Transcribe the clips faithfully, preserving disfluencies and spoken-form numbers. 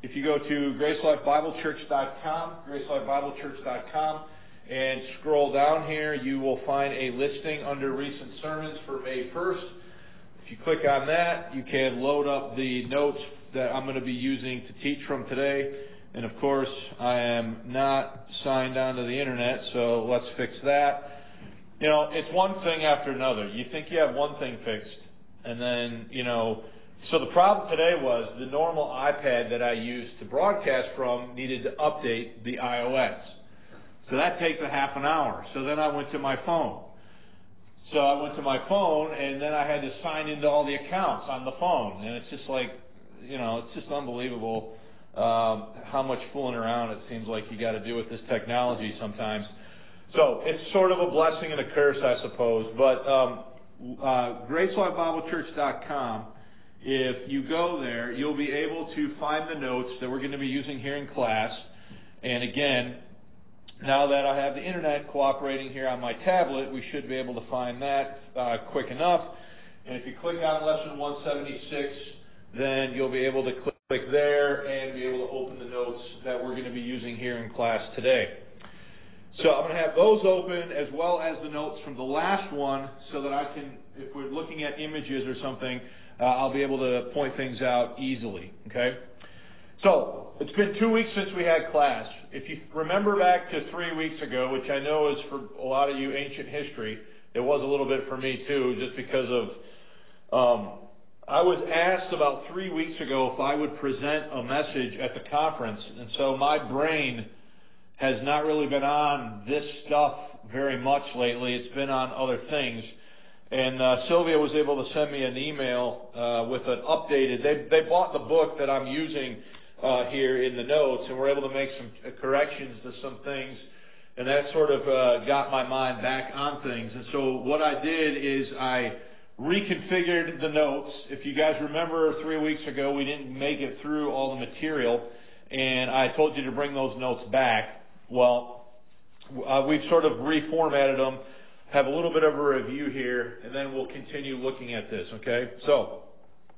if you go to grace life bible church dot com, grace life bible church dot com, and scroll down here, you will find a listing under recent sermons for May first. If you click on that, you can load up the notes that I'm going to be using to teach from today. And of course, I am not signed onto the internet, so let's fix that. You know, it's one thing after another. You think you have one thing fixed, and then, you know, so the problem today was the normal iPad that I used to broadcast from needed to update the iOS. So that takes a half an hour. So then I went to my phone. So I went to my phone, and then I had to sign into all the accounts on the phone. And it's just like, you know, it's just unbelievable um, how much fooling around it seems like you got to do with this technology sometimes. So it's sort of a blessing and a curse, I suppose. But um, uh, grace life bible church dot com, if you go there, you'll be able to find the notes that we're going to be using here in class. And again, now that I have the internet cooperating here on my tablet, we should be able to find that uh, quick enough. And if you click on lesson one seventy-six, then you'll be able to click, click there and be able to open the notes that we're going to be using here in class today. So I'm going to have those open as well as the notes from the last one so that I can, if we're looking at images or something, uh, I'll be able to point things out easily, okay? So it's been two weeks since we had class. If you remember back to three weeks ago, which I know is for a lot of you ancient history, it was a little bit for me too, just because of, um, I was asked about three weeks ago if I would present a message at the conference, and so my brain has not really been on this stuff very much lately. It's been on other things. And uh, Sylvia was able to send me an email uh, with an updated, they, they bought the book that I'm using uh, here in the notes, and we're able to make some corrections to some things, and that sort of uh, got my mind back on things. And so what I did is I reconfigured the notes. If you guys remember three weeks ago, we didn't make it through all the material, and I told you to bring those notes back. Well, uh, we've sort of reformatted them, have a little bit of a review here, and then we'll continue looking at this, okay? So,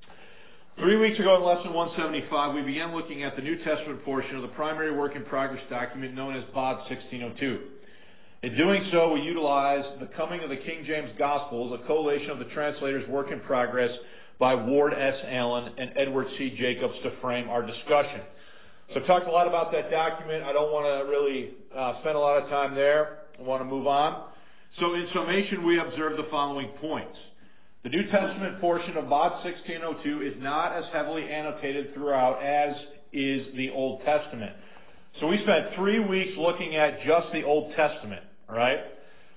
three weeks ago in lesson one seventy-five, we began looking at the New Testament portion of the primary work in progress document known as B O D sixteen oh two. In doing so, we utilized the coming of the King James Gospels, a collation of the translator's work in progress by Ward S. Allen and Edward C. Jacobs to frame our discussion. So I've talked a lot about that document. I don't want to really uh, spend a lot of time there. I want to move on. So in summation, we observe the following points. The New Testament portion of B O D sixteen oh two is not as heavily annotated throughout as is the Old Testament. So we spent three weeks looking at just the Old Testament, all right?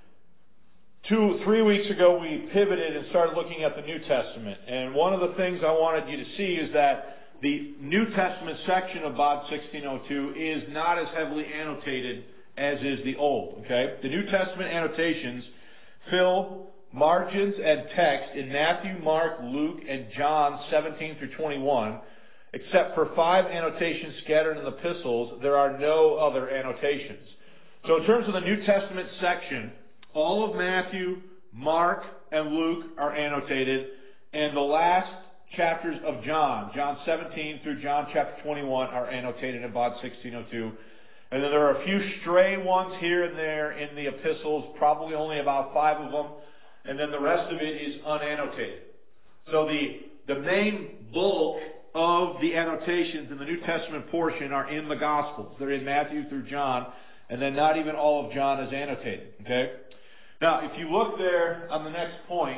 Two, three weeks ago, we pivoted and started looking at the New Testament. And one of the things I wanted you to see is that the New Testament section of B O D sixteen oh two is not as heavily annotated as is the Old, okay? The New Testament annotations fill margins and text in Matthew, Mark, Luke, and John seventeen through twenty-one. Except for five annotations scattered in the epistles, there are no other annotations. So in terms of the New Testament section, all of Matthew, Mark, and Luke are annotated, and the last chapters of John, John seventeen through John chapter twenty-one, are annotated in B O D sixteen oh two. And then there are a few stray ones here and there in the epistles, probably only about five of them, and then the rest of it is unannotated. So the, the main bulk of the annotations in the New Testament portion are in the Gospels. They're in Matthew through John, and then not even all of John is annotated, okay? Now, if you look there on the next point,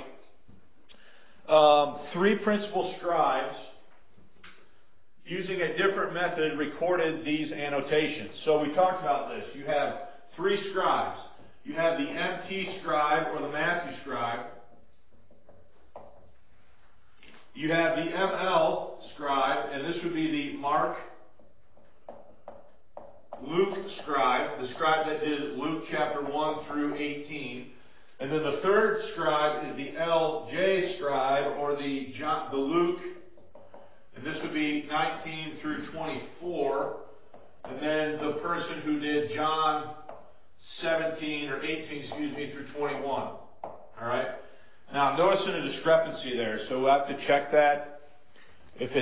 Um, three principal scribes, using a different method, recorded these annotations. So we talked about this. You have three scribes. You have the M T scribe, or the Matthew scribe. You have the M L scribe, and this would be the Mark Luke scribe, the scribe that did Luke chapter one through eighteen. And then the third scribe is the L J scribe, or the John, the Luke, and this would be nineteen through twenty-four. And then the person who did John seventeen, or eighteen, excuse me, through twenty-one. All right? Now, I'm noticing a discrepancy there, so we'll have to check that. If it's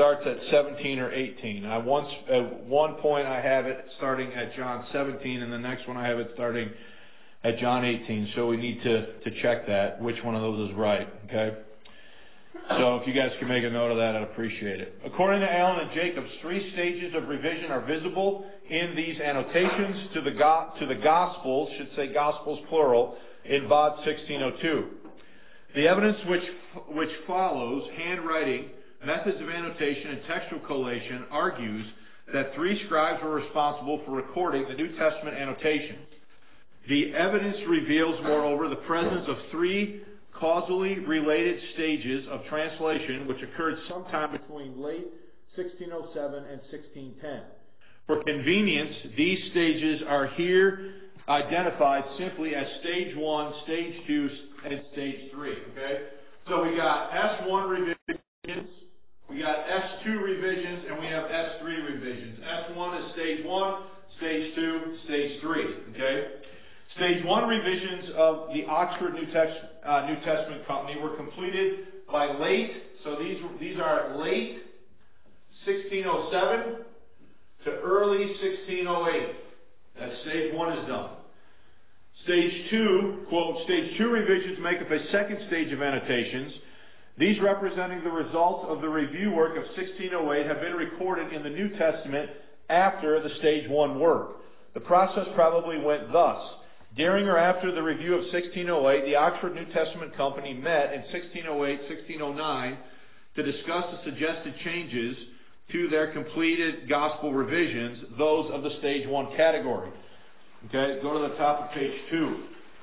starts at seventeen or eighteen. I once, at one point I have it starting at John seventeen, and the next one I have it starting at John eighteen. So we need to, to check that, which one of those is right, okay? So if you guys can make a note of that, I'd appreciate it. According to Allen and Jacobs, three stages of revision are visible in these annotations to the go- to the Gospels, should say Gospels plural, in B O D sixteen oh two. The evidence which which follows, handwriting, methods of annotation, and textual collation, argues that three scribes were responsible for recording the New Testament annotations. The evidence reveals, moreover, the presence of three causally related stages of translation which occurred sometime between late sixteen oh seven and sixteen ten. For convenience, these stages are here identified simply as stage one, stage two, and stage three. Okay? So we got S one revisions, we got S two revisions, and we have S three revisions. S one is stage one, stage two, stage three. Okay? Stage one revisions of the Oxford New, Text, uh, New Testament Company were completed by late, so these, these are late sixteen oh seven to early sixteen oh eight. That stage one is done. Stage two, quote, stage two revisions make up a second stage of annotations. These, representing the results of the review work of sixteen oh eight, have been recorded in the New Testament after the stage one work. The process probably went thus. During or after the review of sixteen oh eight, the Oxford New Testament Company met in sixteen oh eight, sixteen oh nine to discuss the suggested changes to their completed gospel revisions, those of the stage one category. Okay, go to the top of page two.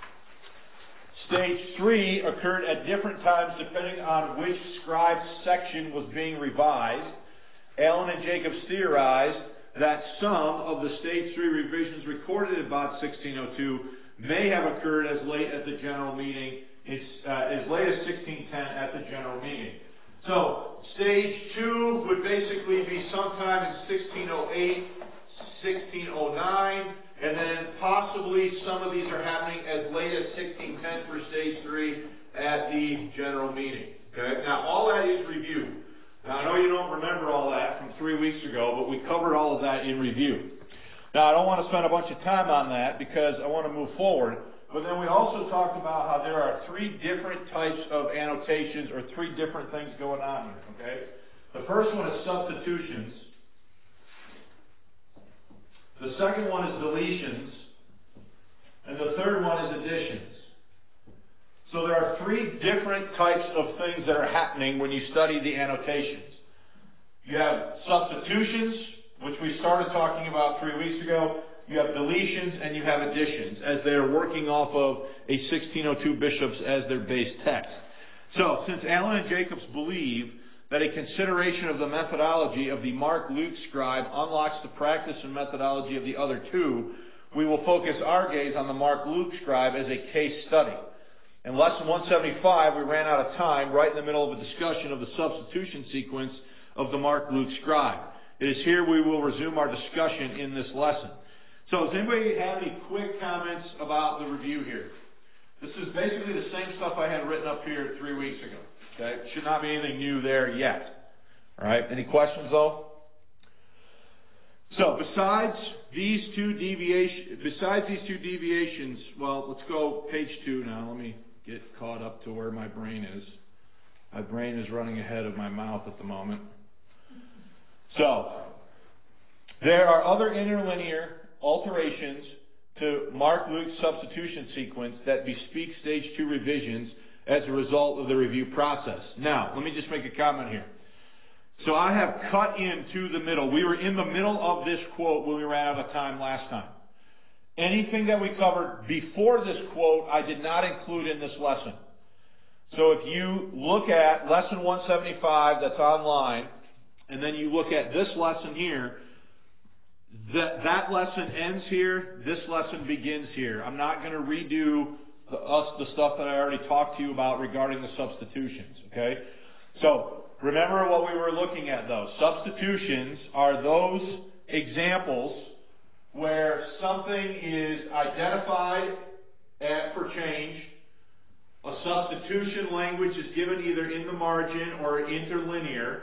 Stage three occurred at different times depending on which scribe's section was being revised. Allen and Jacobs theorized that some of the stage three revisions recorded in B O D sixteen oh two may have occurred as late as the general meeting, it's, uh, as late as sixteen ten at the general meeting. So, stage two would basically be sometime in sixteen oh eight, sixteen oh nine, and then possibly some of these are happening as late as sixteen ten for stage three at the general meeting. Okay? Now, all that is review. Now, I know you don't remember all that from three weeks ago, but we covered all of that in review. Now, I don't want to spend a bunch of time on that because I want to move forward. But then we also talked about how there are three different types of annotations or three different things going on here, okay? The first one is substitutions. The second one is deletions. And the third one is additions. So there are three different types of things that are happening when you study the annotations. You have substitutions, which we started talking about three weeks ago. You have deletions and you have additions, as they're working off of a sixteen oh two bishops as their base text. So, since Allen and Jacobs believe that a consideration of the methodology of the Mark-Luke scribe unlocks the practice and methodology of the other two, we will focus our gaze on the Mark-Luke scribe as a case study. In lesson one seventy-five, we ran out of time right in the middle of a discussion of the substitution sequence of the Mark-Luke scribe. It is here we will resume our discussion in this lesson. So, does anybody have any quick comments about the review here? This is basically the same stuff I had written up here three weeks ago. Okay, should not be anything new there yet. All right, any questions though? So, besides these two deviations, besides these two deviations, well, let's go page two now. Let me get caught up to where my brain is. My brain is running ahead of my mouth at the moment. So, there are other interlinear alterations to Mark-Luke's substitution sequence that bespeak stage two revisions as a result of the review process. Now, let me just make a comment here. So I have cut into the middle. We were in the middle of this quote when we ran out of time last time. Anything that we covered before this quote, I did not include in this lesson. So if you look at lesson one seventy-five that's online, and then you look at this lesson here, That, that lesson ends here, this lesson begins here. I'm not going to redo the, us, the stuff that I already talked to you about regarding the substitutions, okay? So, remember what we were looking at though. Substitutions are those examples where something is identified at, for change, a substitution language is given either in the margin or interlinear,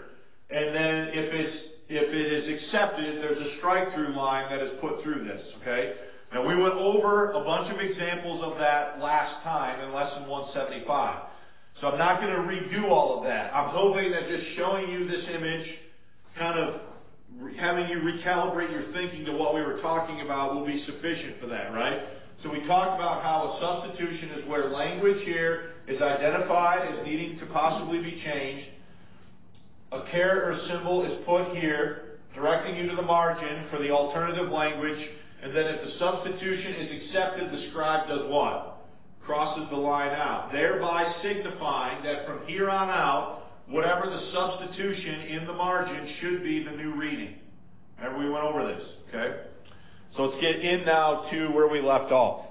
and then if it's if it is accepted, there's a strike-through line that is put through this, okay? Now, we went over a bunch of examples of that last time in Lesson one seventy-five. So I'm not going to redo all of that. I'm hoping that just showing you this image, kind of having you recalibrate your thinking to what we were talking about will be sufficient for that, right? So we talked about how a substitution is where language here is identified as needing to possibly be changed. A caret or symbol is put here, directing you to the margin for the alternative language, and then if the substitution is accepted, the scribe does what? Crosses the line out, thereby signifying that from here on out, whatever the substitution in the margin should be the new reading. Remember, we went over this, okay? So let's get in now to where we left off.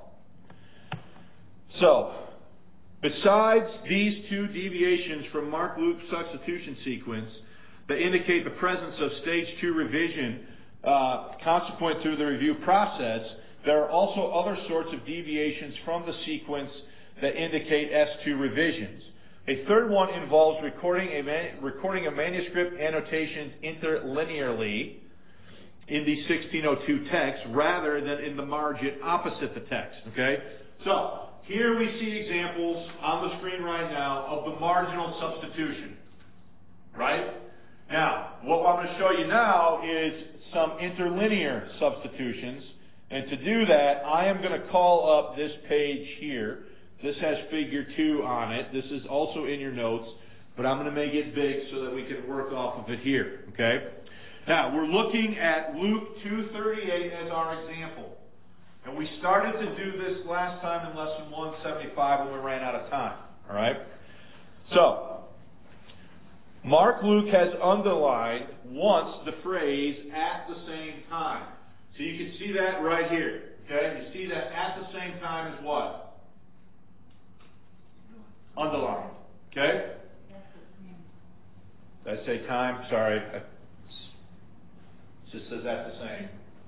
So, besides these two deviations from Mark-Luke substitution sequence that indicate the presence of stage two revision uh, consequent through the review process, there are also other sorts of deviations from the sequence that indicate S two revisions. A third one involves recording a, man, recording a manuscript annotations interlinearly in the sixteen oh two text rather than in the margin opposite the text. Okay? So, here we see examples on the screen right now of the marginal substitution. Right? Now, what I'm going to show you now is some interlinear substitutions. And to do that, I am going to call up this page here. This has figure two on it. This is also in your notes, but I'm going to make it big so that we can work off of it here. Okay? Now, we're looking at Luke two thirty-eight as our example. And we started to do this last time in Lesson one seventy-five when we ran out of time. All right? So, Mark Luke has underlined once the phrase at the same time. So you can see that right here. Okay? You see that at the same time is what? Underlined. Okay? Did I say time? Sorry. It just says at the same.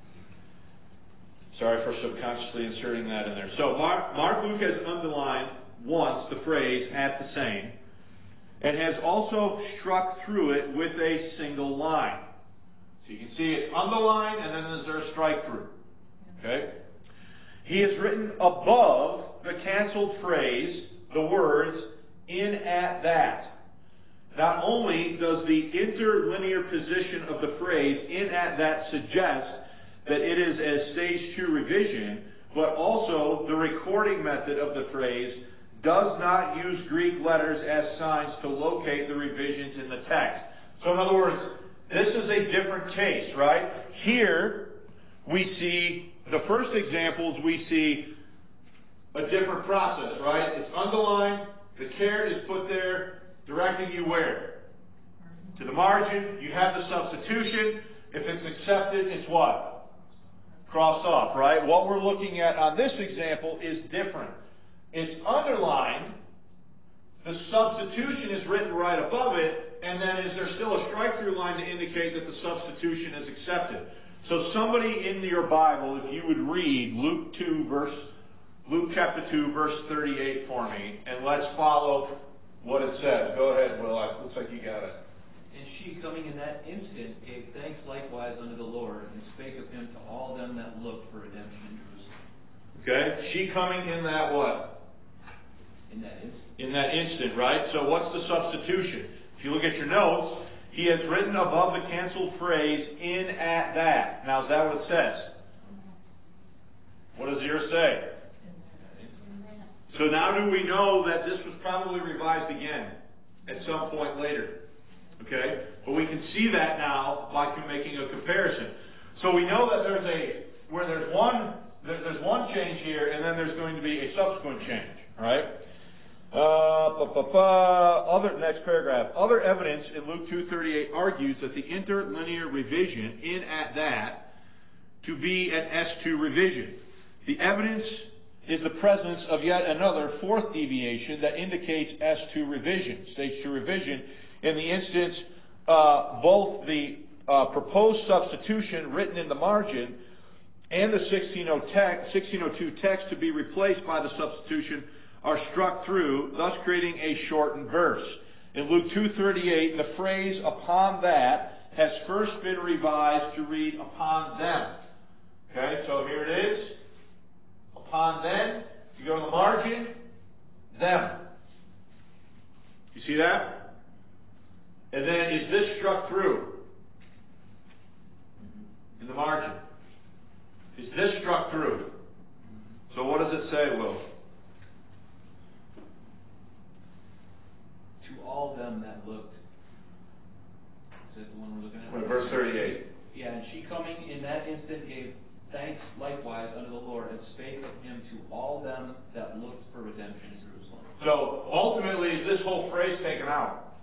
Sorry for subconsciously inserting that in there. So Mark, Mark Luke has underlined once the phrase at the same and has also struck through it with a single line. So you can see it underlined and then is there a strike through. Okay? He has written above the canceled phrase the words in at that. Not only does the interlinear position of the phrase in at that suggest that it is a stage two revision, but also the recording method of the phrase does not use Greek letters as signs to locate the revisions in the text. So in other words, this is a different case, right? Here, we see, the first examples, we see a different process, right? It's underlined, the caret is put there, directing you where? To the margin, you have the substitution. If it's accepted, it's what? Cross off, right? What we're looking at on this example is different. It's underlined, the substitution is written right above it, and then is there still a strike-through line to indicate that the substitution is accepted? So somebody in your Bible, if you would read Luke two, verse Luke chapter two, verse thirty-eight for me, and let's follow what it says. Go ahead, Will. It looks like you got it. And she, coming in that instant, gave thanks likewise unto the Lord, and spake of him to all them that looked for redemption in Jerusalem. Okay? She coming in that what? In that instant. In that instant, right? So what's the substitution? If you look at your notes, he has written above the canceled phrase, in at that. Now, is that what it says? What does yours say? So now do we know that this was probably revised again at some point later? Okay? But we can see that now by making a comparison. So we know that there's a, where there's one, there's one change here, and then there's going to be a subsequent change. All right? Uh, ba, ba, ba, other, next paragraph. Other evidence in Luke two thirty-eight argues that the interlinear revision in at that to be an S two revision. The evidence is the presence of yet another fourth deviation that indicates S two revision, stage two revision. In the instance, uh, both the uh, proposed substitution written in the margin and the sixteen oh two text to be replaced by the substitution are struck through, thus creating a shortened verse. In Luke two thirty-eight, the phrase upon that has first been revised to read upon them. Okay, so here it is. Upon them. If you go to the margin, them. You see that? And then is this struck through? In the margin. Is this struck through? So what does it say, Will? To all them that looked. Is that the one we're looking at? Right, verse thirty-eight. Yeah, and she coming in that instant gave thanks likewise unto the Lord, and spake of him to all them that looked for redemption in Jerusalem. So ultimately, is this whole phrase taken out?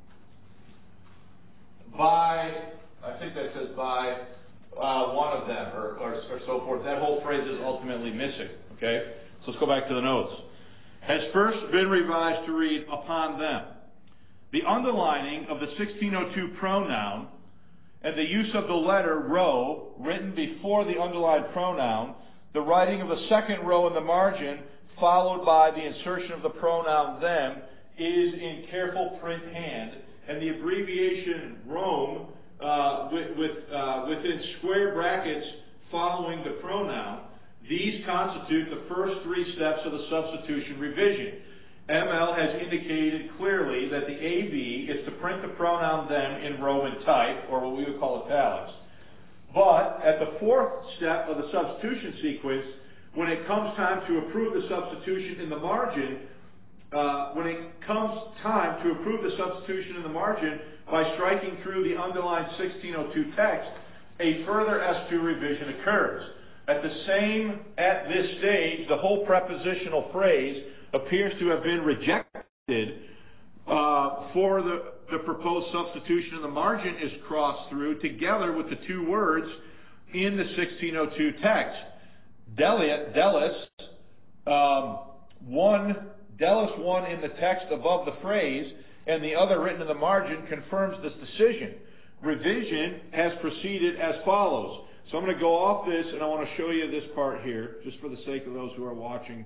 By, I think that says by uh, one of them, or, or, or so forth. That whole phrase is ultimately missing. Okay? So let's go back to the notes. Has first been revised to read upon them. The underlining of the sixteen oh two pronoun and the use of the letter rho written before the underlined pronoun, the writing of the second row in the margin, followed by the insertion of the pronoun them, is in careful print hand, and the abbreviation Rome uh, with, with, uh, within square brackets following the pronoun. These constitute the first three steps of the substitution revision. M L has indicated clearly that the A B is to print the pronoun them in Roman type, or what we would call italics. But at the fourth step of the substitution sequence, when it comes time to approve the substitution in the margin, uh, when it comes time to approve the substitution in the margin by striking through the underlined sixteen oh two text, a further S two revision occurs. At the same, at this stage, the whole prepositional phrase appears to have been rejected uh, for the, the proposed substitution, and the margin is crossed through together with the two words in the sixteen oh two text. Delia, Delis, um, one, Delis one in the text above the phrase, and the other written in the margin confirms this decision. Revision has proceeded as follows. So I'm going to go off this, and I want to show you this part here, just for the sake of those who are watching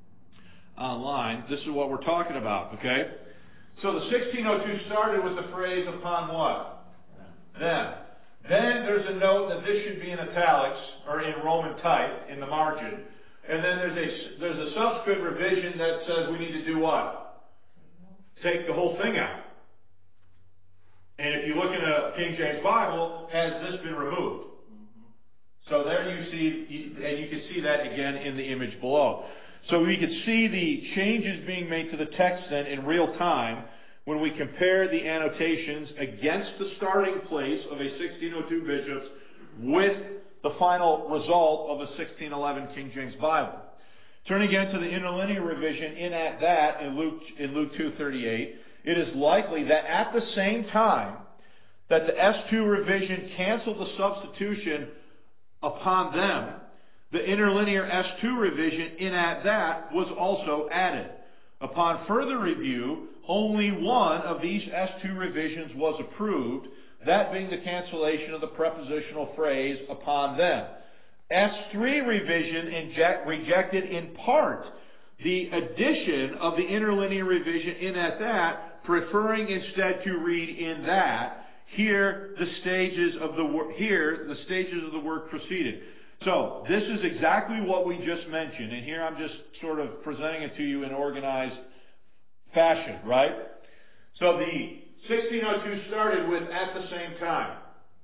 online. This is what we're talking about, okay? So the sixteen oh two started with the phrase upon what? Them. Then there's a note that this should be in italics, or in Roman type, in the margin. And then there's a, there's a subsequent revision that says we need to do what? Take the whole thing out. And if you look in a King James Bible, has this been removed? So there you see, and you can see that again in the image below. So we can see the changes being made to the text then in real time when we compare the annotations against the starting place of a sixteen oh two bishops with the final result of a sixteen eleven King James Bible. Turn again to the interlinear revision in at that in Luke, in Luke two thirty-eight. It is likely that at the same time that the S two revision canceled the substitution upon them, the interlinear S two revision in at that was also added. Upon further review, only one of these S two revisions was approved, that being the cancellation of the prepositional phrase upon them. S three revision inject, rejected in part the addition of the interlinear revision in at that, preferring instead to read in that. Here the stages of the here the stages of the work proceeded. So this is exactly what we just mentioned, and here I'm just sort of presenting it to you in organized fashion, right? So the sixteen oh two started with at the same time.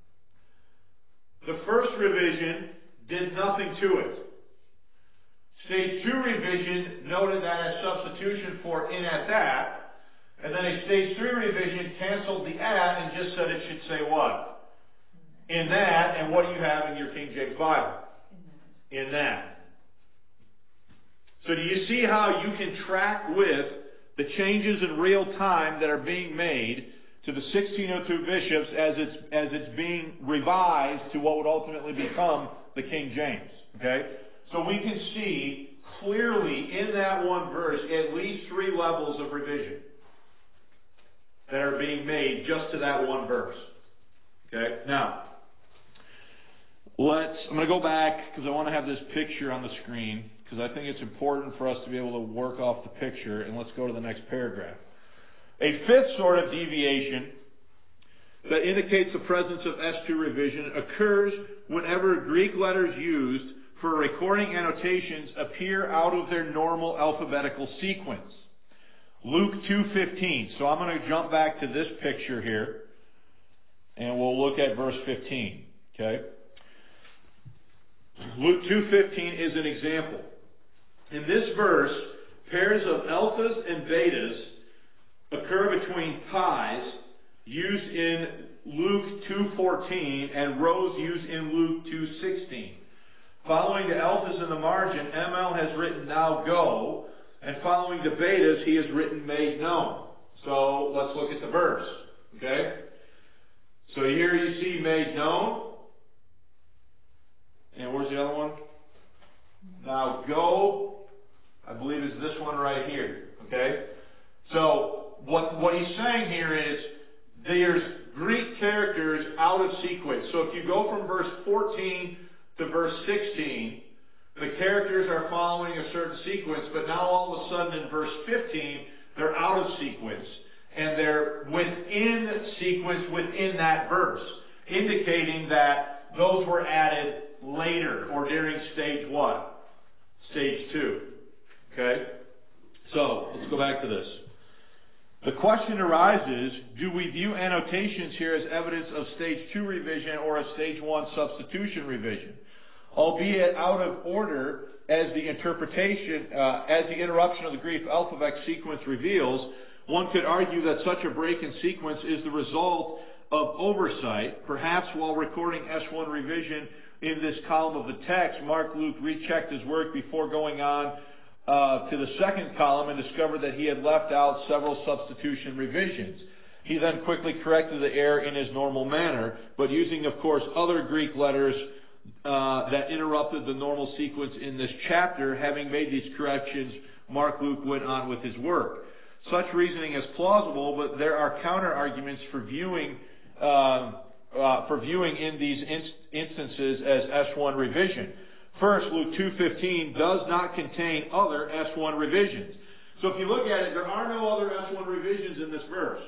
The first revision did nothing to it. Stage two revision noted that as substitution for in at that. And then a stage three revision canceled the at and just said it should say what? In that, and what do you have in your King James Bible? In that. So do you see how you can track with the changes in real time that are being made to the sixteen oh two bishops as it's, as it's being revised to what would ultimately become the King James? Okay? So we can see clearly in that one verse at least three levels of revision that are being made just to that one verse. Okay? Now, let's, I'm going to go back because I want to have this picture on the screen because I think it's important for us to be able to work off the picture, and let's go to the next paragraph. A fifth sort of deviation that indicates the presence of S two revision occurs whenever Greek letters used for recording annotations appear out of their normal alphabetical sequence. Luke two fifteen. So I'm going to jump back to this picture here, and we'll look at verse fifteen. Okay? Luke two fifteen is an example. In this verse, pairs of alphas and betas occur between pi's used in Luke two fourteen and rows used in Luke two sixteen. Following the alphas in the margin, M L has written now go, and following the betas, he has written made known. So let's look at the verse. Okay? So here you see made known. And where's the other one? Now go, I believe is this one right here. Okay? So what, what he's saying here is there's Greek characters out of sequence. So if you go from verse fourteen to verse sixteen, the characters are following a certain sequence, but now all of a sudden in verse fifteen, they're out of sequence. And they're within sequence within that verse, indicating that those were added later or during stage what? Stage two. Okay? So, let's go back to this. The question arises, do we view annotations here as evidence of stage two revision or a stage one substitution revision? Albeit out of order as the interpretation, uh, as the interruption of the Greek alphabet sequence reveals, one could argue that such a break in sequence is the result of oversight. Perhaps while recording S one revision in this column of the text, Mark Luke rechecked his work before going on uh, to the second column and discovered that he had left out several substitution revisions. He then quickly corrected the error in his normal manner, but using, of course, other Greek letters uh, that interrupted the normal sequence in this chapter. Having made these corrections, Mark Luke went on with his work. Such reasoning is plausible, but there are counter arguments for viewing uh, uh, for viewing in these inst- instances as S one revision. First, Luke two fifteen does not contain other S one revisions. So if you look at it, there are no other S one revisions in this verse.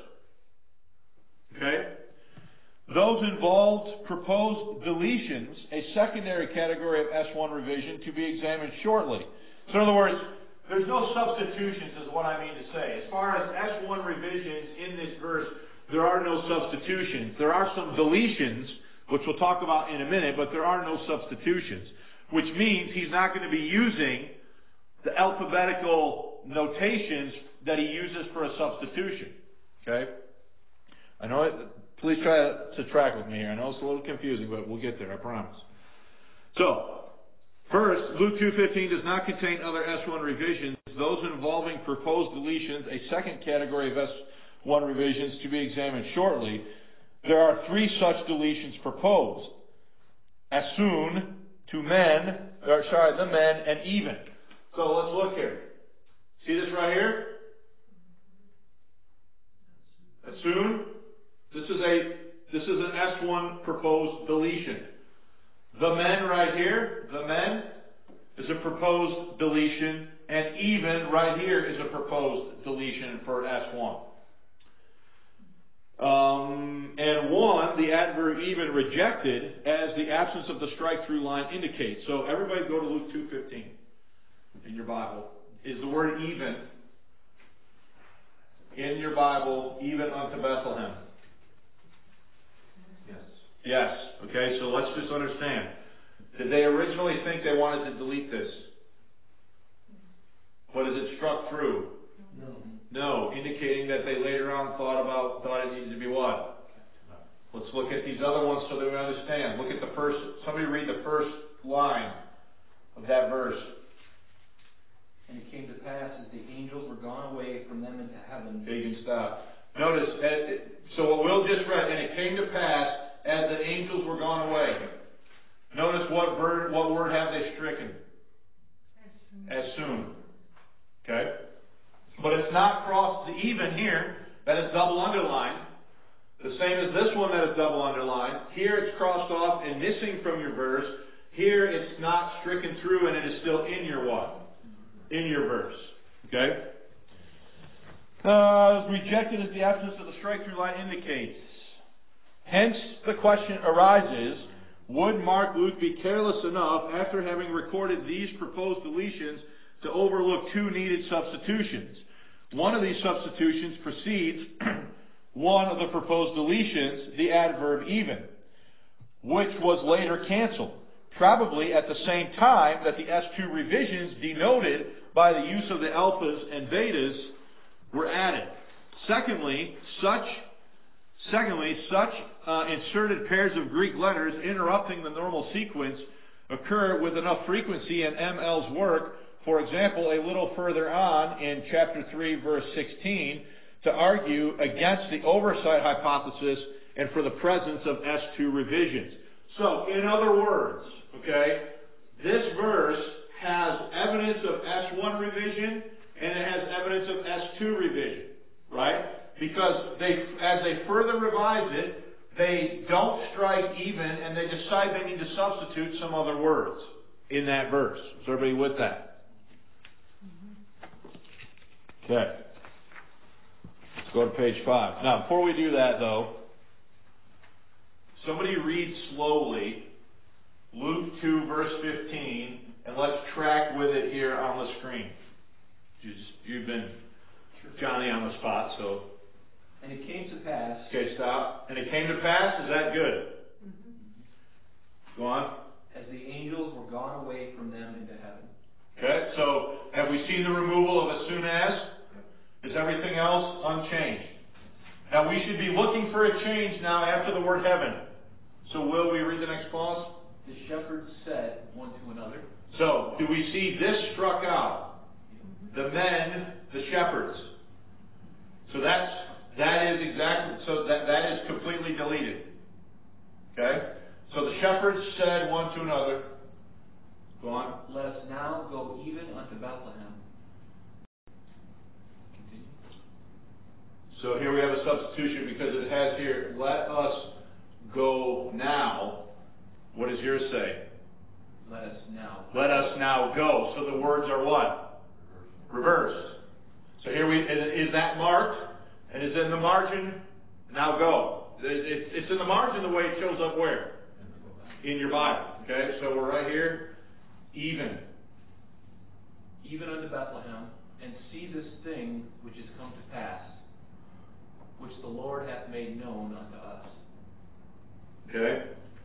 Okay? Those involved proposed deletions, a secondary category of S one revision, to be examined shortly. So in other words, there's no substitutions is what I mean to say. As far as S one revisions in this verse, there are no substitutions. There are some deletions, which we'll talk about in a minute, but there are no substitutions. Which means he's not going to be using the alphabetical notations that he uses for a substitution. Okay? I know it, please try to track with me here. I know it's a little confusing, but we'll get there, I promise. So, first, Luke two fifteen does not contain other S one revisions, those involving proposed deletions, a second category of S one revisions to be examined shortly. There are three such deletions proposed. As soon, to men, or sorry, the men, and even. So let's look here. See this right here? As soon, this is a this is an S one proposed deletion. The men right here, the men, is a proposed deletion, and even right here is a proposed deletion for S one. Um, and one, the adverb even rejected, as the absence of the strike-through line indicates. So everybody go to Luke two fifteen in your Bible. Is the word even in your Bible, even unto Bethlehem? Yes. Yes. Okay, so let's just understand. Did they originally think they wanted to delete this? But is it struck through? No. No, indicating that they later on thought about, thought it needed to be what? Let's look at these other ones so that we understand. Look at the first, somebody read the first line of that verse. And it came to pass as the angels were gone away from them into heaven. Okay, you can stop. Notice, so what Will just read, and it came to pass as the angels were gone away. Notice what word, what word have they stricken? As soon. Okay? But it's not crossed the even here. That is double underlined. The same as this one that is double underlined. Here it's crossed off and missing from your verse. Here it's not stricken through and it is still in your what? In your verse. Okay? Uh, rejected as the question arises, would Mark Luke be careless enough, after having recorded these proposed deletions, to overlook two needed substitutions? One of these substitutions precedes one of the proposed deletions, the adverb even, which was later canceled, probably at the same time that the S two revisions denoted by the use of the alphas and betas were added. Secondly, such secondly, such uh, inserted pairs of Greek letters interrupting the normal sequence occur with enough frequency in M L's work. For example, a little further on in chapter three, verse sixteen, to argue against the oversight hypothesis and for the presence of S two revisions. So, in other words, okay, this verse has evidence of S one revision and it has evidence of S two revision, right? Because they, as they further revise it, they don't strike even and they decide they need to substitute some other words in that verse. Is everybody with that? Okay. Let's go to page five. Now, before we do that, though, somebody read slowly Luke two, verse fifteen, and let's track with it here on the screen. You've been Johnny on the spot, so. And it came to pass. Okay, stop. And it came to pass. Is that good? Mm-hmm. Go on. As the angels were gone away from them into heaven. Okay, so have we seen the removal of as soon as? Is everything else unchanged? Now we should be looking for a change now after the word heaven. So will we read the next clause? The shepherds said one to another. So do we see this struck out? The men, the shepherds. So that's that is exactly so that that is completely deleted. Okay? So the shepherds said one to another. Go on. Let us now go even unto Bethlehem. Continue. So here we have a substitution because it has here, let us go now. What does yours say? Let us now. Let us now go. So the words are what? Reversed. So here we, is that marked? And is in the margin? Now go. It's in the margin the way it shows up where? In your Bible. Okay, so we're right here. Even. Even unto Bethlehem, and see this thing which is come to pass, which the Lord hath made known unto us. Okay.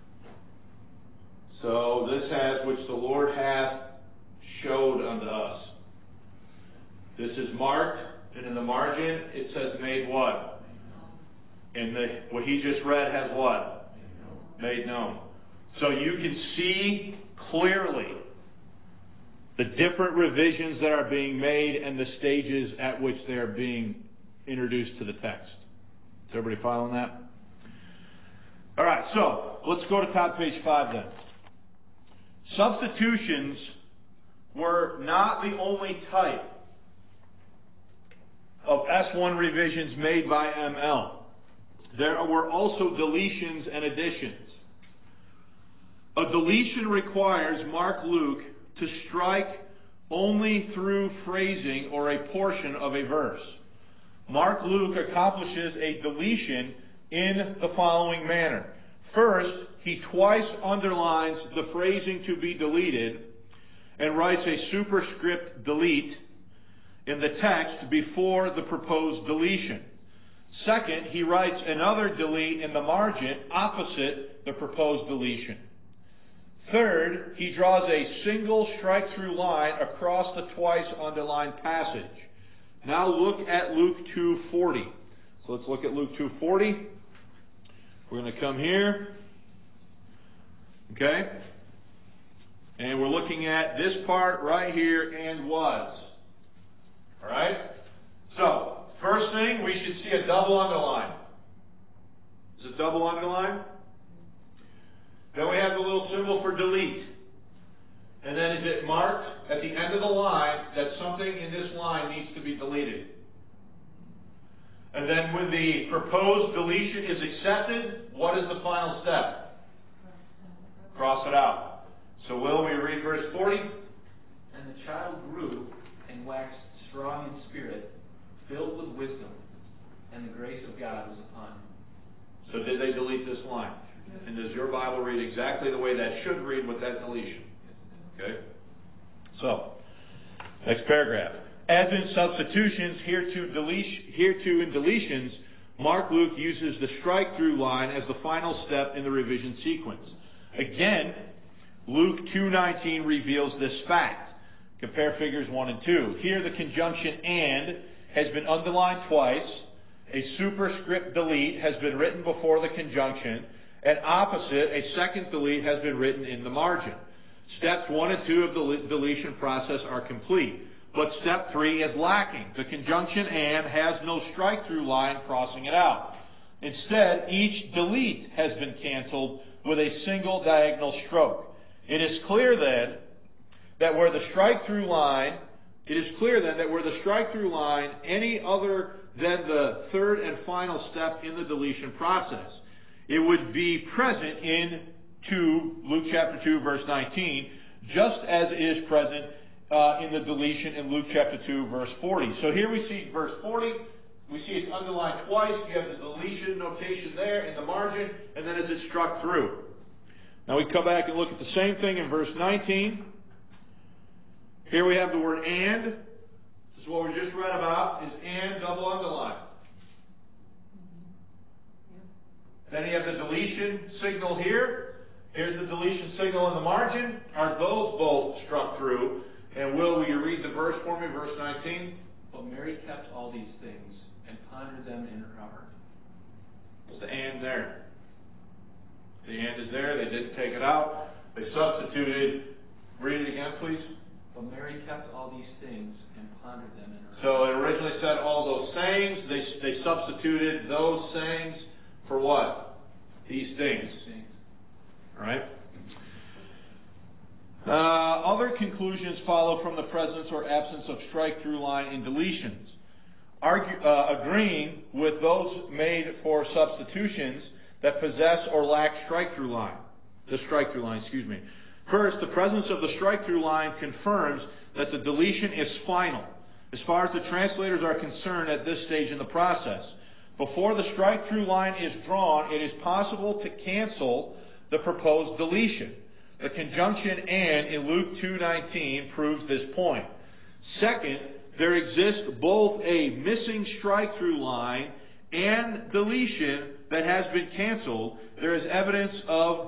So this has which the Lord hath showed unto us. This is marked, and in the margin it says made what? And the what he just read has what? Made known. So you can see clearly the different revisions that are being made and the stages at which they are being introduced to the text. Is everybody following that? All right, so let's go to top page five then. Substitutions were not the only type of S one revisions made by M L. There were also deletions and additions. A deletion requires Mark Luke to strike only through phrasing or a portion of a verse. Mark Luke accomplishes a deletion in the following manner. First, he twice underlines the phrasing to be deleted and writes a superscript delete in the text before the proposed deletion. Second, he writes another delete in the margin opposite the proposed deletion. Third, he draws a single strike-through line across the twice underlined passage. Now look at Luke two forty. So let's look at Luke two forty. We're going to come here. Okay? And we're looking at this part right here, and was. Alright? So, first thing, we should see a double underline. Is it double underline? Then we have the little symbol for delete. And then is it marked at the end of the line that something in this line needs to be deleted? And then when the proposed deletion is accepted, what is the final step? Cross it out. So will we read verse forty? And the child grew and waxed strong in spirit, filled with wisdom, and the grace of God was upon him. So did they delete this line? And does your Bible read exactly the way that should read with that deletion? Okay? So, next paragraph. As in substitutions, here to, deletion, here to in deletions, Mark Luke uses the strike-through line as the final step in the revision sequence. Again, Luke two nineteen reveals this fact. Compare figures one and two. Here the conjunction and has been underlined twice. A superscript delete has been written before the conjunction. And opposite, a second delete has been written in the margin. Steps one and two of the deletion process are complete. But step three is lacking. The conjunction and has no strike-through line crossing it out. Instead, each delete has been canceled with a single diagonal stroke. It is clear then that where the strike-through line, it is clear then that where the strike-through line any other than the third and final step in the deletion process, it would be present in two, Luke chapter two, verse nineteen, just as it is present uh, in the deletion in Luke chapter two, verse forty. So here we see verse forty, we see it's underlined twice. You have the deletion notation there in the margin, and then as it's struck through. Now we come back and look at the same thing in verse nineteen. Here we have the word and. This is what we just read about, is and double underline. Then you have the deletion signal here. Here's the deletion signal in the margin. Are those both struck through? And will, will you read the verse for me, verse nineteen? But Mary kept all these things and pondered them in her heart. There's the and there. The and is there. They didn't take it out. They substituted. Read it again, please. But Mary kept all these things and pondered them in her heart. So it originally said all those sayings. They, they substituted those sayings for what? These things. These things. All right? Uh, other conclusions follow from the presence or absence of strike-through line in deletions. Argue, uh, agreeing with those made for substitutions that possess or lack strike-through line. The strike-through line, excuse me. First, the presence of the strike-through line confirms that the deletion is final, as far as the translators are concerned at this stage in the process. Before the strike-through line is drawn, it is possible to cancel the proposed deletion. The conjunction and in Luke two nineteen proves this point. Second, there exists both a missing strike-through line and deletion that has been canceled. There is evidence of,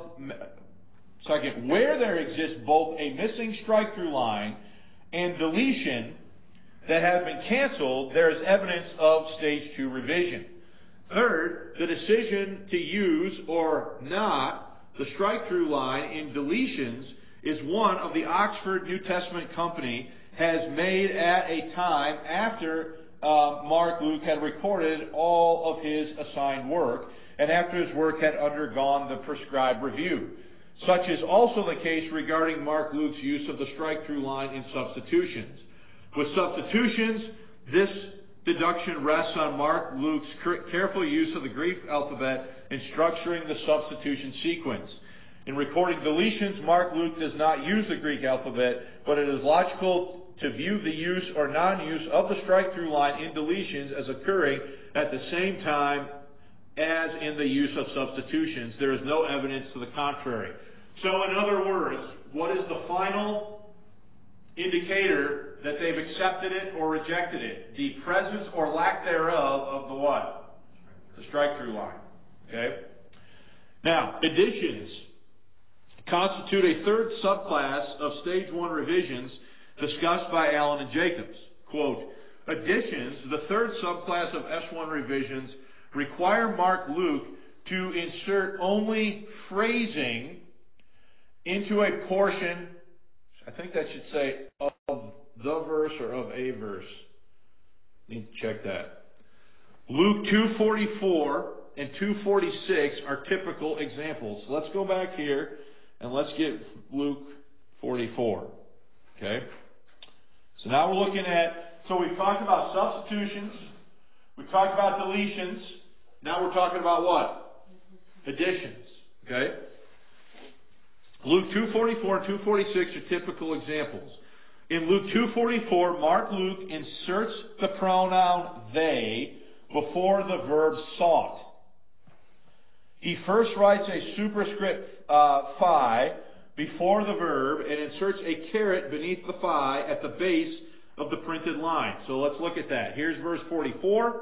second, where there exists both a missing strike-through line and deletion that has been canceled, there is evidence of stage two revision. Third, the decision to use or not the strike-through line in deletions is one of the Oxford New Testament Company has made at a time after uh, Mark Luke had recorded all of his assigned work and after his work had undergone the prescribed review. Such is also the case regarding Mark Luke's use of the strike-through line in substitutions. With substitutions, this deduction rests on Mark Luke's careful use of the Greek alphabet in structuring the substitution sequence. In recording deletions, Mark Luke does not use the Greek alphabet, but it is logical to view the use or non-use of the strike-through line in deletions as occurring at the same time as in the use of substitutions. There is no evidence to the contrary. So, in other words, what is the final indicator that they've accepted it or rejected it? The presence or lack thereof of the what? The strike-through line. Okay? Now, additions constitute a third subclass of stage one revisions discussed by Allen and Jacobs. Quote, additions, the third subclass of S one revisions, require Mark Luke to insert only phrasing into a portion, I think that should say of the verse or of a verse. Need to check that. Luke two forty-four and two forty-six are typical examples. So let's go back here and let's get Luke forty-four. Okay? So now we're looking at, so we've talked about substitutions, we've talked about deletions, now we're talking about what? Additions. Okay? Luke two forty-four and two forty-six are typical examples. In Luke two forty-four, Mark Luke inserts the pronoun they before the verb sought. he first writes a superscript uh, phi before the verb and inserts a caret beneath the phi at the base of the printed line. So let's look at that. Here's verse forty-four.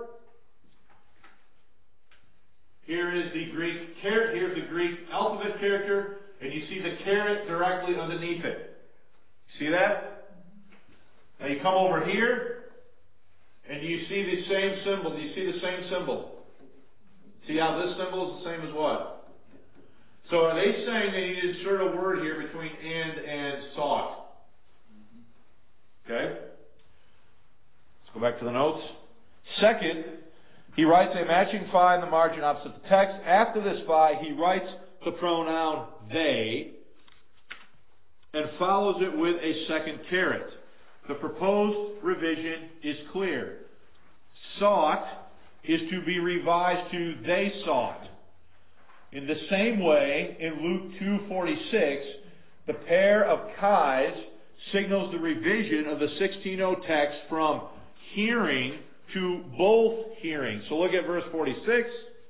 Here is the Greek caret. Here's the Greek alphabet character, and you see the caret directly underneath it. See that? Now you come over here, and you see the same symbol. Do you see the same symbol? See how this symbol is the same as what? So are they saying they need to insert a word here between and and sought? Okay? Let's go back to the notes. Second, he writes a matching phi in the margin opposite the text. After this phi, he writes the pronoun they and follows it with a second caret. The proposed revision is clear. Sought is to be revised to they sought. In the same way, in Luke two forty-six, the pair of chis signals the revision of the sixteen oh text from hearing to both hearing. So look at verse forty-six.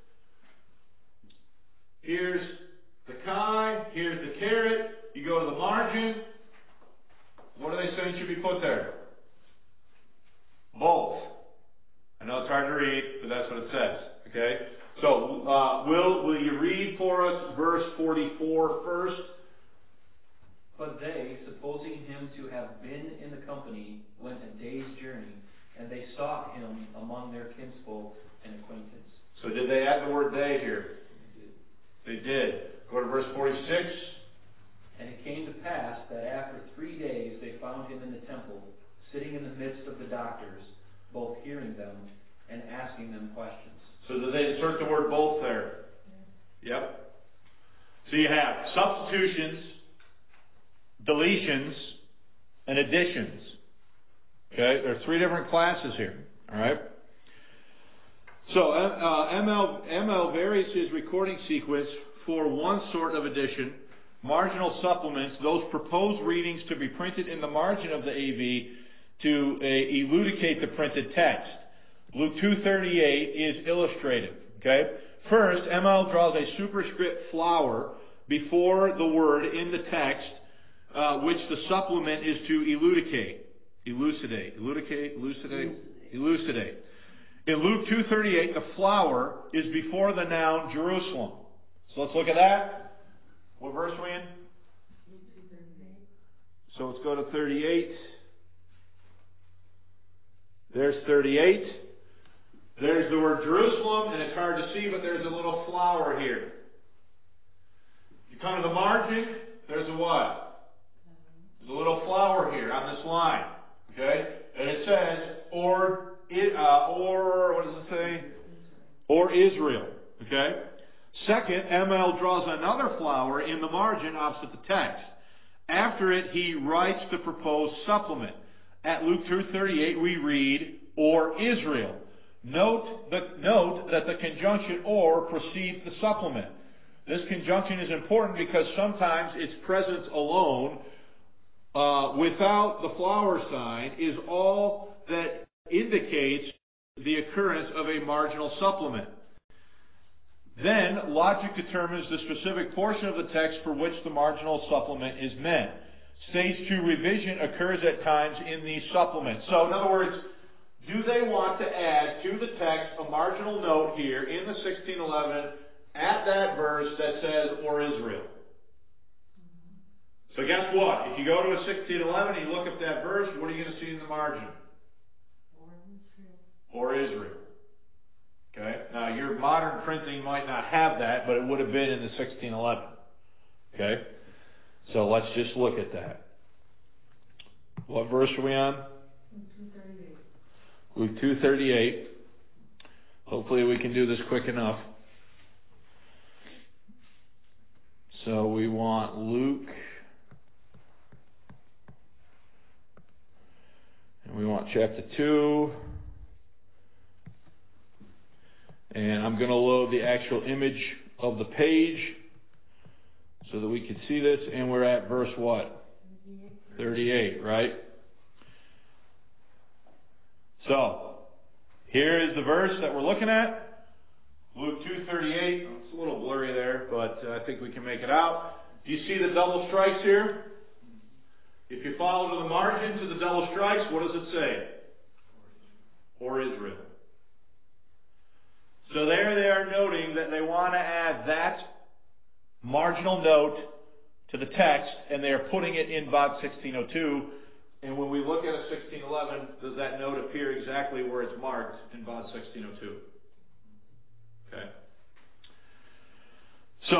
Here's the chi, here's the caret. You go to the margin. What are they saying should be put there? Both. I know it's hard to read, but that's what it says. Okay? So, uh, will will you read for us verse forty-four first? But they, supposing him to have been in the company, went a day's journey, and they sought him among their kinsfolk and acquaintance. So did they add the word they here? They did. Go to verse forty-six. And it came to pass that after three days they found him in the temple, sitting in the midst of the doctors, both hearing them and asking them questions. So did they insert the word both there? Yep. So you have substitutions, deletions, and additions. Okay, there are three different classes here. All right. So uh, M L M L varies his recording sequence for one sort of addition. Marginal supplements, those proposed readings to be printed in the margin of the A V to uh, elucidate the printed text. Luke two thirty-eight is illustrative. Okay. First, M L draws a superscript flower before the word in the text, uh, which the supplement is to elucidate. Elucidate. Elucidate. Elucidate. Elucidate. In Luke two thirty-eight, the flower is before the noun Jerusalem. So let's look at that. What verse are we in? So let's go to thirty-eight. There's thirty-eight. There's the word Jerusalem, and it's hard to see, but there's a little flower here. You come to the margin, there's a what? There's a little flower here on this line. Okay? And it says, or, uh, or, what does it say? Or Israel. Okay? Second, M L draws another flower in the margin opposite the text. After it, he writes the proposed supplement. At Luke two thirty-eight, we read, or Israel. Note, the, note that the conjunction or precedes the supplement. This conjunction is important because sometimes its presence alone, uh, without the flower sign, is all that indicates the occurrence of a marginal supplement. Then, logic determines the specific portion of the text for which the marginal supplement is meant. Stage two revision occurs at times in the supplement. So, in other words, do they want to add to the text a marginal note here in the sixteen eleven at that verse that says, or Israel? So guess what? If you go to a sixteen eleven and you look at that verse, what are you going to see in the margin? Or Israel. Or Israel. Okay? Now, your modern printing might not have that, but it would have been in the sixteen eleven. Okay? So let's just look at that. What verse are we on? two thirty-eight. Luke two thirty-eight. Hopefully we can do this quick enough. So we want Luke. And we want chapter two. And I'm going to load the actual image of the page so that we can see this. And we're at verse what? thirty-eight, right? So, here is the verse that we're looking at. Luke two thirty-eight. It's a little blurry think we can make it out. Do you see the double strikes here? If you follow to the margin to the double strikes, what does it say? Or Israel. So there they are noting that they want to add that marginal note to the text, and they are putting it in B O D sixteen oh two. And when we look at a sixteen eleven, does that note appear exactly where it's marked in B O D sixteen oh two? Okay. So,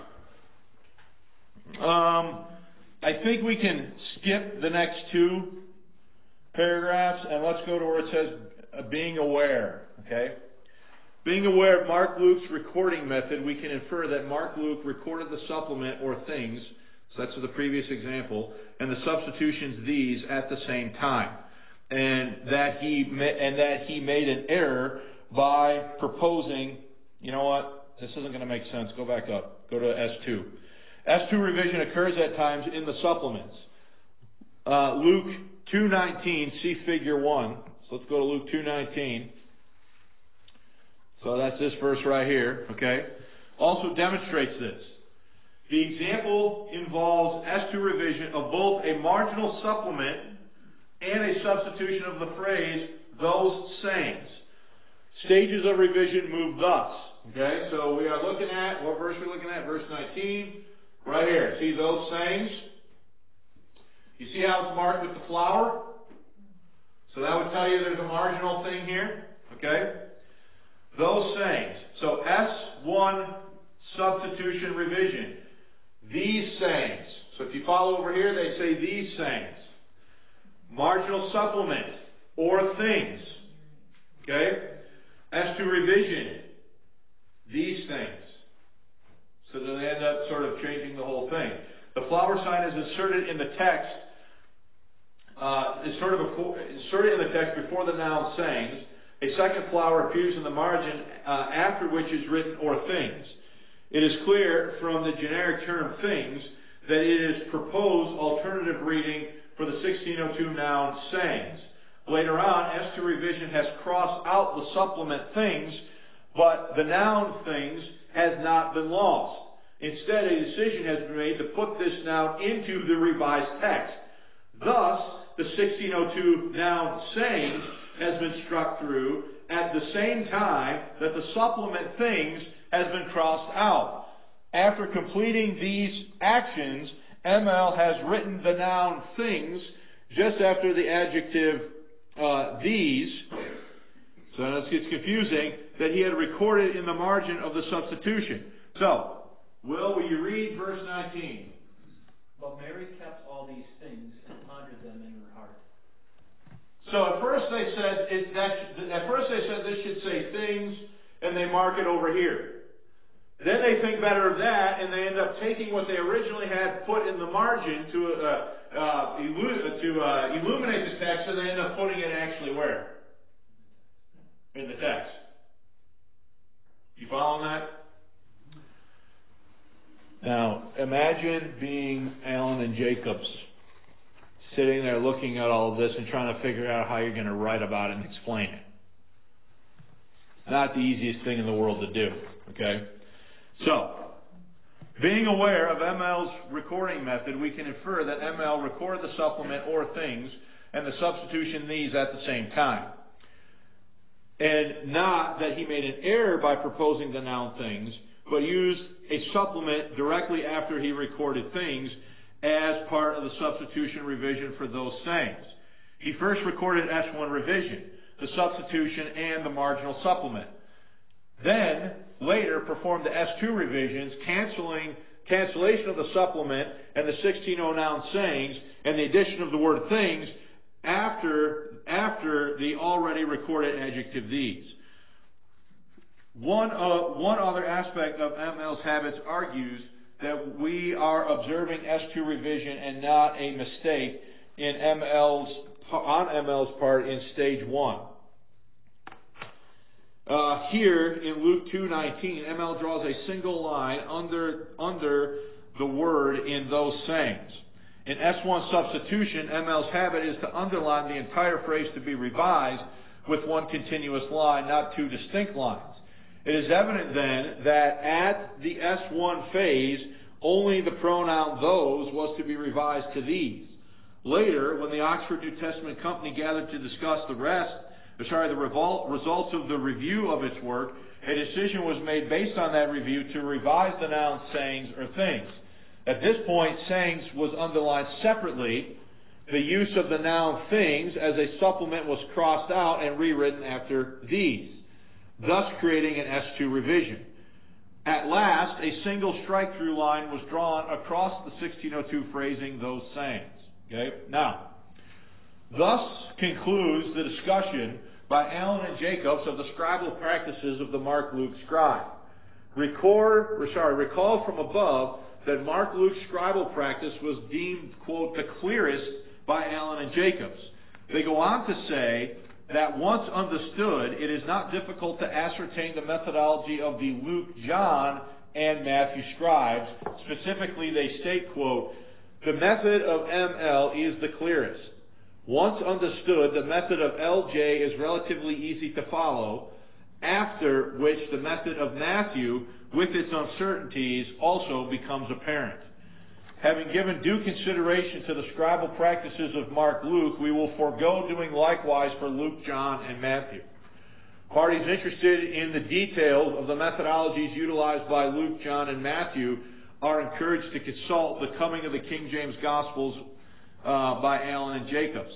um, I think we can skip the next two paragraphs and let's go to where it says uh, being aware. Okay. Being aware of Mark Luke's recording method, we can infer that Mark Luke recorded the supplement or things, so that's the previous example, and the substitutions these at the same time, and that he ma- and that he made an error by proposing. You know what? This isn't going to make sense. Go back up. Go to S two. S two revision occurs at times in the supplements. Uh, Luke two nineteen. See Figure one. So let's go to Luke two nineteen. So that's this verse right here, okay? Also demonstrates this. The example involves S two revision of both a marginal supplement and a substitution of the phrase, those sayings. Stages of revision move thus, okay? So we are looking at, what verse are we looking at? Verse nineteen, right here. See those sayings? You see how it's marked with the flower? So that would tell you there's a marginal thing here, okay? Those sayings. So S one substitution revision. These sayings. So if you follow over here, they say these sayings. Marginal supplement or things. Okay? S two revision. These things. So they end up sort of changing the whole thing. The flower sign is inserted in the text. Uh, is sort of before, inserted in the text before the noun sayings. A second flower appears in the margin, uh, after which is written, or things. It is clear from the generic term things that it is proposed alternative reading for the sixteen oh two noun sayings. Later on, S two revision has crossed out the supplement things, but the noun things has not been lost. Instead, a decision has been made to put this noun into the revised text. Thus, the sixteen oh two noun sayings has been struck through at the same time that the supplement things has been crossed out. After completing these actions, M L has written the noun things just after the adjective uh, these. So this gets confusing, that he had recorded in the margin of the substitution. So, Will, will you read verse nineteen? But Mary kept all these things and pondered them in her heart. So at first they said it, that, at first they said this should say things, and they mark it over here. Then they think better of that, and they end up taking what they originally had put in the margin to uh, uh, illu- to uh, illuminate the text, and they end up putting it actually where? In the text. You following that? Now imagine being Alan and Jacobs, sitting there looking at all of this and trying to figure out how you're going to write about it and explain it. Not the easiest thing in the world to do, okay? So, being aware of M L's recording method, we can infer that M L recorded the supplement or things and the substitution these at the same time. And not that he made an error by proposing the noun things, but used a supplement directly after he recorded things as part of the substitution revision for those sayings. He first recorded S one revision, the substitution and the marginal supplement. Then, later, performed the S two revisions, canceling cancellation of the supplement and the sixteen oh noun sayings and the addition of the word things after, after the already recorded adjective these. One, uh, one other aspect of M L's habits argues that we are observing S two revision and not a mistake in M L's on M L's part in stage one. Uh, here in Luke two nineteen, M L draws a single line under under the word in those sayings. In S one substitution, M L's habit is to underline the entire phrase to be revised with one continuous line, not two distinct lines. It is evident then that at the S one phase, only the pronoun those was to be revised to these. Later, when the Oxford New Testament Company gathered to discuss the rest, or sorry, the revol- results of the review of its work, a decision was made based on that review to revise the noun sayings or things. At this point, sayings was underlined separately. The use of the noun things as a supplement was crossed out and rewritten after these, thus creating an S two revision. At last, a single strike-through line was drawn across the sixteen oh two phrasing, those sayings. Okay? Now, thus concludes the discussion by Allen and Jacobs of the scribal practices of the Mark Luke scribe. Record, or sorry, recall from above that Mark Luke's scribal practice was deemed, quote, the clearest by Allen and Jacobs. They go on to say that once understood, it is not difficult to ascertain the methodology of the Luke, John, and Matthew scribes. Specifically, they state, quote, the method of M L is the clearest. Once understood, the method of L J is relatively easy to follow, after which the method of Matthew, with its uncertainties, also becomes apparent. Having given due consideration to the scribal practices of Mark Luke, we will forego doing likewise for Luke, John, and Matthew. Parties interested in the details of the methodologies utilized by Luke, John, and Matthew are encouraged to consult The Coming of the King James Gospels uh, by Allen and Jacobs.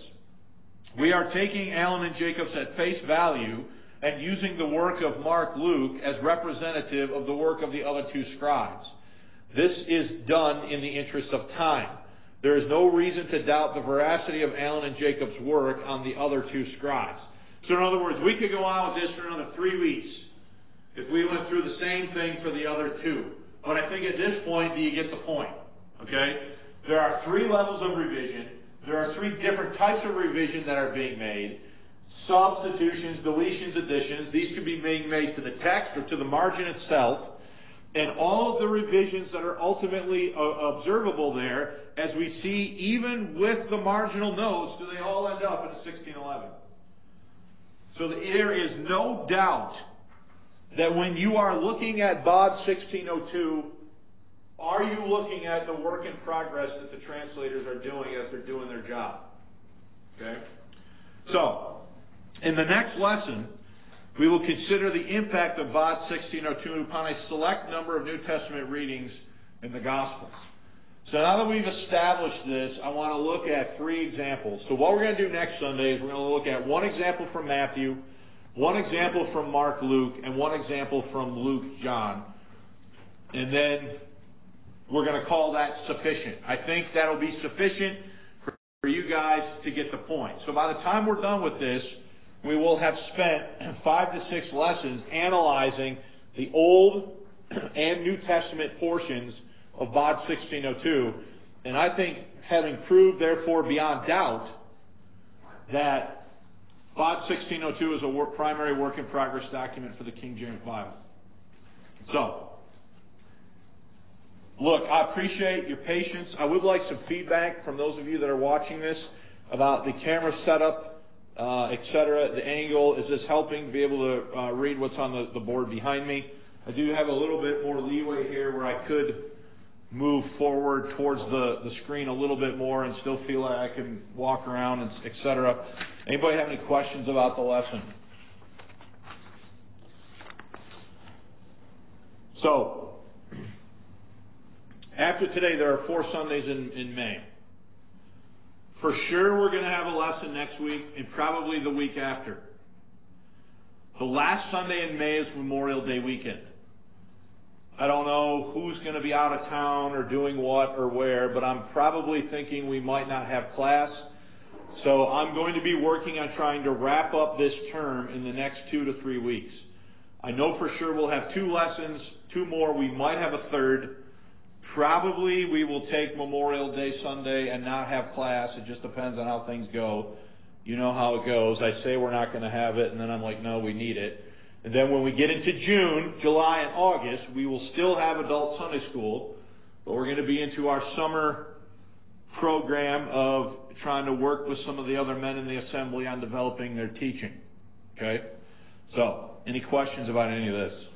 We are taking Allen and Jacobs at face value and using the work of Mark Luke as representative of the work of the other two scribes. This is done in the interest of time. There is no reason to doubt the veracity of Allen and Jacobs' work on the other two scribes. So in other words, we could go on with this for another three weeks if we went through the same thing for the other two. But I think at this point, do you get the point? Okay? There are three levels of revision. There are three different types of revision that are being made. Substitutions, deletions, additions. These could be being made to the text or to the margin itself. And all of the revisions that are ultimately uh, observable there, as we see, even with the marginal notes, do they all end up in sixteen eleven? So there is no doubt that when you are looking at B O D sixteen oh two, are you looking at the work in progress that the translators are doing as they're doing their job? Okay? So, in the next lesson, we will consider the impact of B O D sixteen oh two upon a select number of New Testament readings in the Gospels. So now that we've established this, I want to look at three examples. So what we're going to do next Sunday is we're going to look at one example from Matthew, one example from Mark Luke, and one example from Luke John. And then we're going to call that sufficient. I think that'll be sufficient for you guys to get the point. So by the time we're done with this, we will have spent five to six lessons analyzing the Old and New Testament portions of B O D sixteen oh two. And I think, having proved, therefore, beyond doubt, that B O D sixteen oh two is a work, primary work in progress document for the King James Bible. So, look, I appreciate your patience. I would like some feedback from those of you that are watching this about the camera setup, uh, et cetera. The angle, is this helping to be able to uh, read what's on the, the board behind me? I do have a little bit more leeway here where I could move forward towards the, the screen a little bit more and still feel like I can walk around, and et cetera. Anybody have any questions about the lesson? So, after today, there are four Sundays in, in May. For sure, we're going to have a lesson next week and probably the week after. The last Sunday in May is Memorial Day weekend. I don't know who's going to be out of town or doing what or where, but I'm probably thinking we might not have class. So I'm going to be working on trying to wrap up this term in the next two to three weeks. I know for sure we'll have two lessons, two more. We might have a third. Probably we will take Memorial Day Sunday and not have class. It just depends on how things go. You know how it goes. I say we're not going to have it, and then I'm like, no, we need it. And then when we get into June, July, and August, we will still have adult Sunday school, but we're going to be into our summer program of trying to work with some of the other men in the assembly on developing their teaching. Okay? So, any questions about any of this?